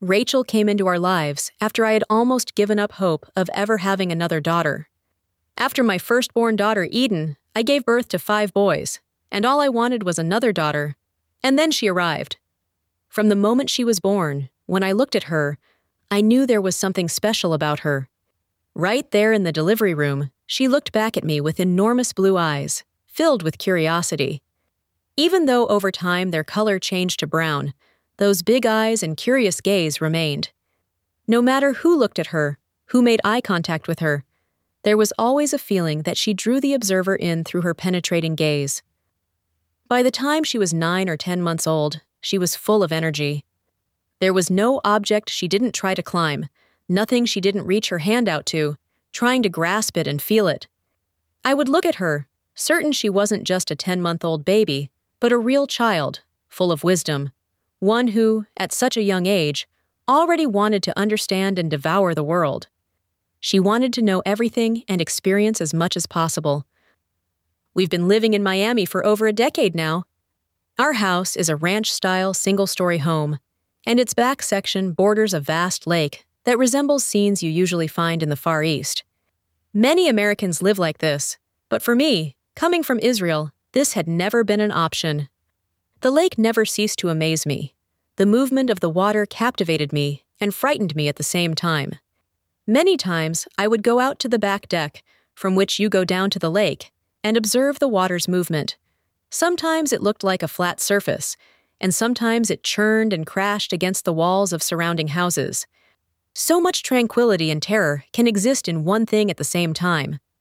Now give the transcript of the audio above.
Rachel came into our lives after I had almost given up hope of ever having another daughter. After my firstborn daughter, Eden, I gave birth to 5 boys, and all I wanted was another daughter. And then she arrived. From the moment she was born, when I looked at her, I knew there was something special about her. Right there in the delivery room, she looked back at me with enormous blue eyes, filled with curiosity. Even though over time their color changed to brown, those big eyes and curious gaze remained. No matter who looked at her, who made eye contact with her, there was always a feeling that she drew the observer in through her penetrating gaze. By the time she was 9 or 10 months old, she was full of energy. There was no object she didn't try to climb, nothing she didn't reach her hand out to, trying to grasp it and feel it. I would look at her, certain she wasn't just a 10-month-old baby, but a real child, full of wisdom, one who, at such a young age, already wanted to understand and devour the world. She wanted to know everything and experience as much as possible. We've been living in Miami for over a decade now. Our house is a ranch-style single-story home, and its back section borders a vast lake that resembles scenes you usually find in the Far East. Many Americans live like this, but for me, coming from Israel, this had never been an option. The lake never ceased to amaze me. The movement of the water captivated me and frightened me at the same time. Many times, I would go out to the back deck, from which you go down to the lake, and observe the water's movement. Sometimes it looked like a flat surface, and sometimes it churned and crashed against the walls of surrounding houses. So much tranquility and terror can exist in one thing at the same time.